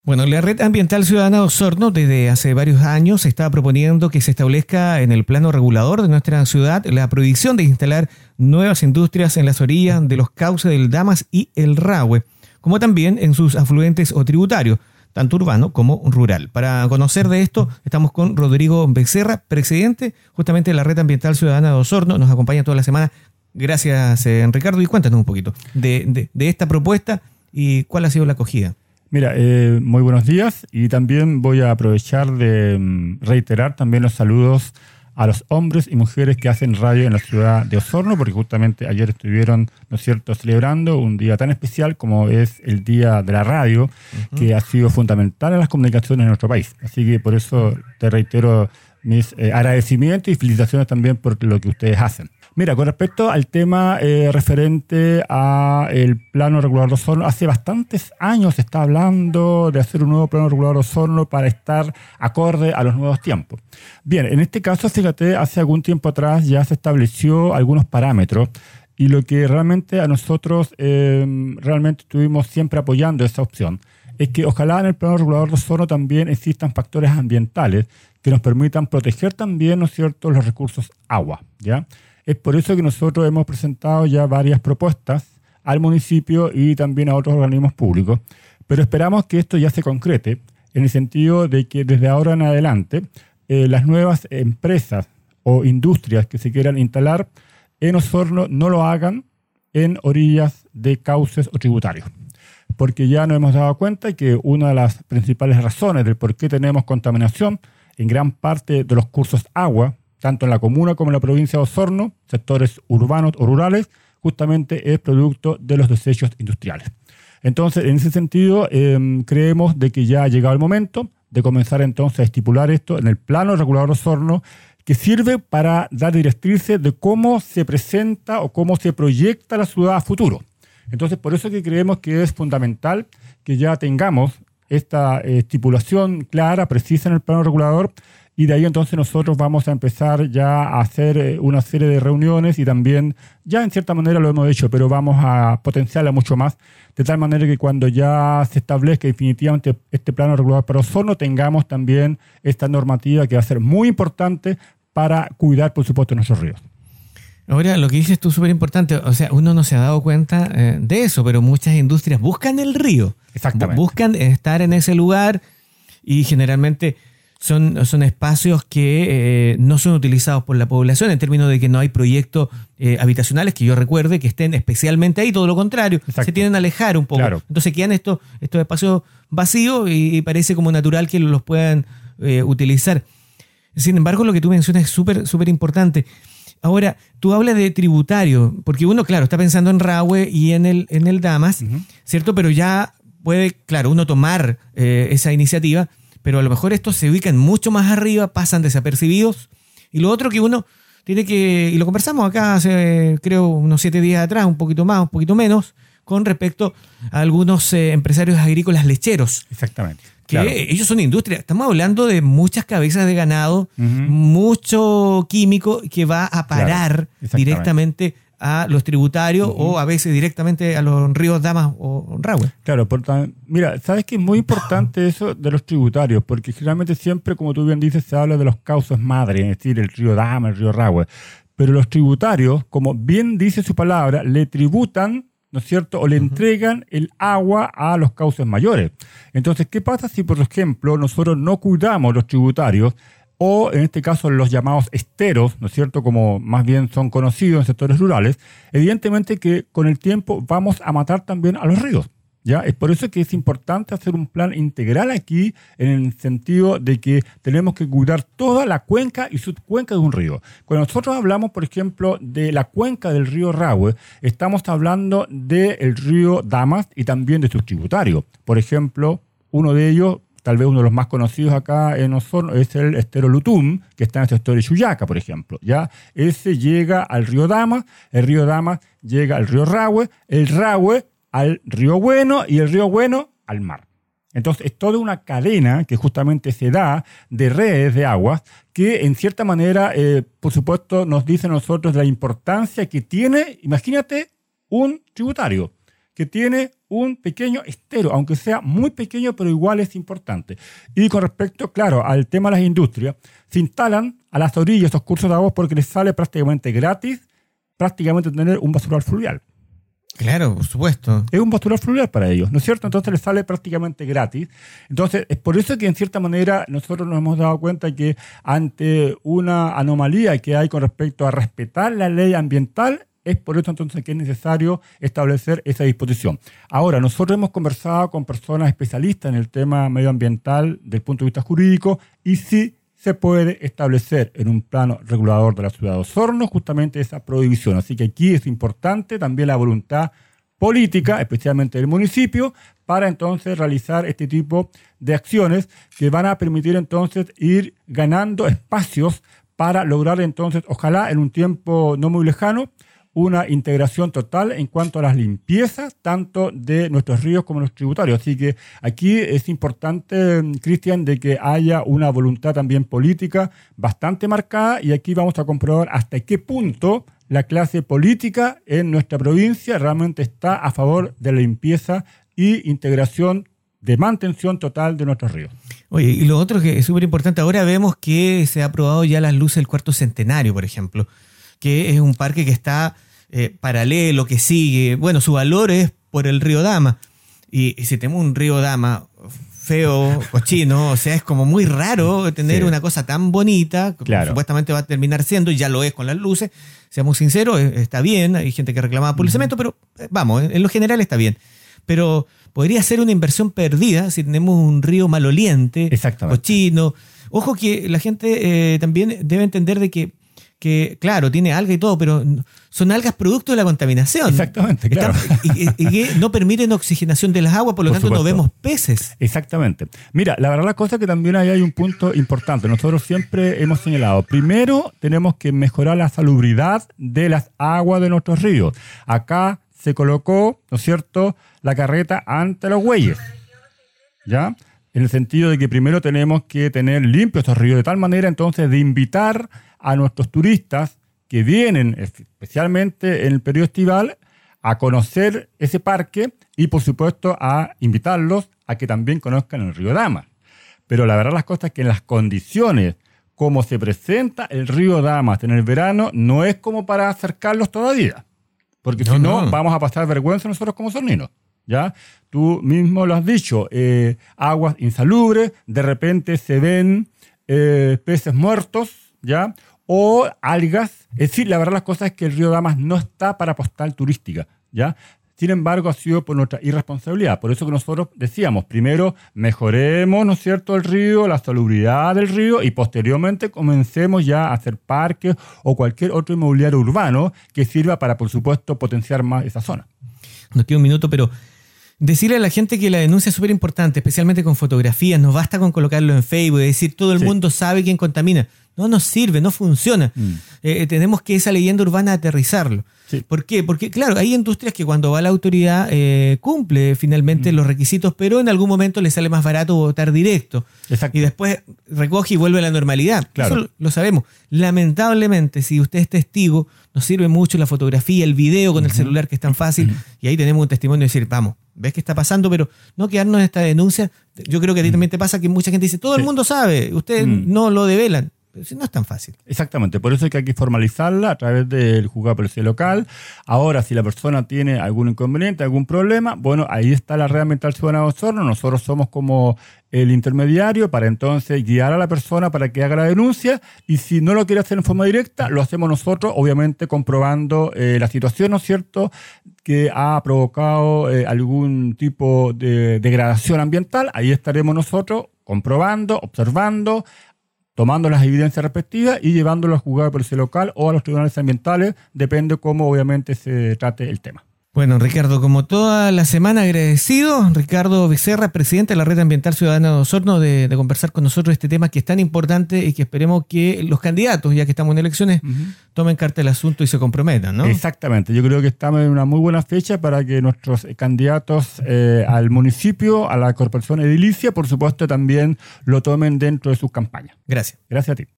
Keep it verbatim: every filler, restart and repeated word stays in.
Bueno, la Red Ambiental Ciudadana de Osorno desde hace varios años está proponiendo que se establezca en el plano regulador de nuestra ciudad la prohibición de instalar nuevas industrias en las orillas de los cauces del Damas y el Rahue, como también en sus afluentes o tributarios, tanto urbano como rural. Para conocer de esto, estamos con Rodrigo Becerra, presidente justamente de la Red Ambiental Ciudadana de Osorno. Nos acompaña toda la semana. Gracias, eh, Ricardo. Y cuéntanos un poquito de, de, de esta propuesta y cuál ha sido la acogida. Mira, eh, muy buenos días, y también voy a aprovechar de um, reiterar también los saludos a los hombres y mujeres que hacen radio en la ciudad de Osorno, porque justamente ayer estuvieron, ¿no es cierto?, celebrando un día tan especial como es el Día de la Radio, uh-huh. que ha sido fundamental en las comunicaciones en nuestro país. Así que por eso te reitero mis eh, agradecimientos y felicitaciones también por lo que ustedes hacen. Mira, con respecto al tema eh, referente al plano regulador de Osorno, hace bastantes años se está hablando de hacer un nuevo plano regulador de Osorno para estar acorde a los nuevos tiempos. Bien, en este caso, fíjate, hace algún tiempo atrás ya se estableció algunos parámetros, y lo que realmente a nosotros eh, realmente estuvimos siempre apoyando esa opción es que ojalá en el plano regulador de Osorno también existan factores ambientales que nos permitan proteger también, ¿no es cierto?, los recursos agua, ¿ya? Es por eso que nosotros hemos presentado ya varias propuestas al municipio y también a otros organismos públicos, pero esperamos que esto ya se concrete en el sentido de que desde ahora en adelante eh, las nuevas empresas o industrias que se quieran instalar en Osorno no lo hagan en orillas de cauces o tributarios, porque ya nos hemos dado cuenta que una de las principales razones del por qué tenemos contaminación en gran parte de los cursos agua, tanto en la comuna como en la provincia de Osorno, sectores urbanos o rurales, justamente es producto de los desechos industriales. Entonces, en ese sentido, eh, creemos de que ya ha llegado el momento de comenzar entonces a estipular esto en el plano regulador de Osorno, que sirve para dar directrices de cómo se presenta o cómo se proyecta la ciudad a futuro. Entonces, por eso que creemos que es fundamental que ya tengamos esta eh, estipulación clara, precisa en el plano regulador. Y de ahí entonces nosotros vamos a empezar ya a hacer una serie de reuniones, y también ya en cierta manera lo hemos hecho, pero vamos a potenciarla mucho más, de tal manera que cuando ya se establezca definitivamente este plano regulador para Osorno, tengamos también esta normativa que va a ser muy importante para cuidar, por supuesto, nuestros ríos. Ahora, lo que dices tú es súper importante. O sea, uno no se ha dado cuenta eh, de eso, pero muchas industrias buscan el río. Exactamente. Buscan estar en ese lugar, y generalmente Son, son espacios que eh, no son utilizados por la población, en términos de que no hay proyectos eh, habitacionales que yo recuerde que estén especialmente ahí, todo lo contrario. Exacto. Se tienden a alejar un poco. Claro. Entonces quedan estos, estos espacios vacíos, y, y parece como natural que los puedan eh, utilizar. Sin embargo, lo que tú mencionas es súper, súper importante. Ahora, tú hablas de tributario, porque uno, claro, está pensando en Rahue y en el, en el Damas, uh-huh. ¿cierto? Pero ya puede, claro, uno tomar eh, esa iniciativa, pero a lo mejor estos se ubican mucho más arriba, pasan desapercibidos. Y lo otro que uno tiene que, y lo conversamos acá hace, creo, unos siete días atrás, un poquito más, un poquito menos, con respecto a algunos eh, empresarios agrícolas lecheros. Exactamente. Que claro. ellos son industria. Estamos hablando de muchas cabezas de ganado, uh-huh. mucho químico que va a parar claro. directamente a los tributarios, uh-huh. o a veces directamente a los ríos Damas o Rahue. Claro, por tan, mira, sabes que es muy importante eso de los tributarios, porque generalmente siempre, como tú bien dices, se habla de los cauces madre, es decir, el río Damas, el río Rahue. Pero los tributarios, como bien dice su palabra, le tributan, ¿no es cierto?, o le uh-huh. entregan el agua a los cauces mayores. Entonces, ¿qué pasa si, por ejemplo, nosotros no cuidamos los tributarios, o en este caso los llamados esteros, ¿no es cierto?, como más bien son conocidos en sectores rurales? Evidentemente que con el tiempo vamos a matar también a los ríos, ¿ya? Es por eso que es importante hacer un plan integral aquí, en el sentido de que tenemos que cuidar toda la cuenca y subcuenca de un río. Cuando nosotros hablamos, por ejemplo, de la cuenca del río Rahue, estamos hablando del río Damas y también de sus tributarios. Por ejemplo, uno de ellos, tal vez uno de los más conocidos acá en Osorno, es el estero Lutum, que está en el sector de Chuyaca, por ejemplo. ¿Ya? Ese llega al río Damas, el río Damas llega al río Rahue, el Rahue al río Bueno, y el río Bueno al mar. Entonces, es toda una cadena que justamente se da de redes de aguas que, en cierta manera, eh, por supuesto, nos dice a nosotros la importancia que tiene, imagínate, un tributario. que tiene un pequeño estero, aunque sea muy pequeño, pero igual es importante. Y con respecto, claro, al tema de las industrias, se instalan a las orillas estos cursos de agua porque les sale prácticamente gratis, prácticamente tener un basural fluvial. Claro, por supuesto. Es un basural fluvial para ellos, ¿no es cierto? Entonces les sale prácticamente gratis. Entonces, es por eso que en cierta manera nosotros nos hemos dado cuenta que ante una anomalía que hay con respecto a respetar la ley ambiental, es por eso entonces que es necesario establecer esa disposición. Ahora, nosotros hemos conversado con personas especialistas en el tema medioambiental desde el punto de vista jurídico y sí se puede establecer en un plano regulador de la ciudad de Osorno justamente esa prohibición. Así que aquí es importante también la voluntad política, especialmente del municipio, para entonces realizar este tipo de acciones que van a permitir entonces ir ganando espacios para lograr entonces, ojalá en un tiempo no muy lejano, una integración total en cuanto a las limpiezas, tanto de nuestros ríos como de los tributarios. Así que aquí es importante, Cristian, de que haya una voluntad también política bastante marcada y aquí vamos a comprobar hasta qué punto la clase política en nuestra provincia realmente está a favor de la limpieza y integración de mantención total de nuestros ríos. Oye, y lo otro que es súper importante, ahora vemos que se ha aprobado ya las luces del cuarto centenario, por ejemplo, que es un parque que está eh, paralelo, que sigue, bueno, su valor es por el río Dama, y, y si tenemos un río Dama feo, cochino, o sea, es como muy raro tener sí. una cosa tan bonita, que claro. supuestamente va a terminar siendo, y ya lo es con las luces, seamos sinceros, está bien, hay gente que reclamaba por el cemento, pero vamos, en lo general está bien, pero podría ser una inversión perdida si tenemos un río maloliente, cochino. Ojo que la gente eh, también debe entender de que que, claro, tiene alga y todo, pero son algas producto de la contaminación. Exactamente, claro. Están, y, y, y que no permiten oxigenación de las aguas, por lo por tanto supuesto. No vemos peces. Exactamente. Mira, la verdad la cosa es que también ahí hay un punto importante. Nosotros siempre hemos señalado, primero tenemos que mejorar la salubridad de las aguas de nuestros ríos. Acá se colocó, ¿no es cierto?, la carreta ante los bueyes, ¿ya? En el sentido de que primero tenemos que tener limpios estos ríos, de tal manera entonces de invitar a nuestros turistas que vienen especialmente en el periodo estival a conocer ese parque y por supuesto a invitarlos a que también conozcan el río Dama. Pero la verdad las cosas es que en las condiciones como se presenta el río Damas en el verano no es como para acercarlos todavía, porque no, si no, no vamos a pasar vergüenza nosotros como sorninos. ¿Ya? Tú mismo lo has dicho, eh, aguas insalubres, de repente se ven eh, peces muertos, ¿ya? O algas. Es decir, la verdad las cosas es que el río Damas no está para postal turística, ¿ya? Sin embargo, ha sido por nuestra irresponsabilidad. Por eso que nosotros decíamos, primero mejoremos, ¿no es cierto?, el río, la salubridad del río y posteriormente comencemos ya a hacer parques o cualquier otro inmobiliario urbano que sirva para, por supuesto, potenciar más esa zona. Nos queda un minuto, pero decirle a la gente que la denuncia es súper importante, especialmente con fotografías. No basta con colocarlo en Facebook y decir todo el sí. mundo sabe quién contamina. No nos sirve, no funciona. Mm. Eh, tenemos que esa leyenda urbana aterrizarlo. Sí. ¿Por qué? Porque, claro, hay industrias que cuando va la autoridad eh, cumple finalmente mm. los requisitos, pero en algún momento le sale más barato votar directo. Exacto. Y después recoge y vuelve a la normalidad. Claro. Eso lo sabemos. Lamentablemente, si usted es testigo, nos sirve mucho la fotografía, el video con uh-huh. el celular, que es tan fácil, uh-huh. y ahí tenemos un testimonio de decir, vamos, ves qué está pasando, pero no quedarnos en esta denuncia. Yo creo que a ti uh-huh. también te pasa que mucha gente dice, todo sí. el mundo sabe, ustedes uh-huh. no lo develan. Pero si no es tan fácil. Exactamente, por eso hay que, hay que formalizarla a través del juzgado de policía local. Ahora, si la persona tiene algún inconveniente, algún problema, bueno, ahí está la red ambiental ciudadana de Osorno. Nosotros somos como el intermediario para entonces guiar a la persona para que haga la denuncia, y si no lo quiere hacer en forma directa, lo hacemos nosotros, obviamente comprobando eh, la situación, ¿no es cierto?, que ha provocado eh, algún tipo de degradación ambiental. Ahí estaremos nosotros comprobando, observando, tomando las evidencias respectivas y llevándolo al juzgado de policía local o a los tribunales ambientales, depende cómo obviamente se trate el tema. Bueno, Ricardo, como toda la semana, agradecido, Ricardo Becerra, presidente de la Red Ambiental Ciudadana de Osorno, de, de conversar con nosotros este tema que es tan importante y que esperemos que los candidatos, ya que estamos en elecciones, uh-huh. tomen carta del asunto y se comprometan, ¿no? Exactamente, yo creo que estamos en una muy buena fecha para que nuestros candidatos eh, al municipio, a la corporación edilicia, por supuesto, también lo tomen dentro de sus campañas. Gracias. Gracias a ti.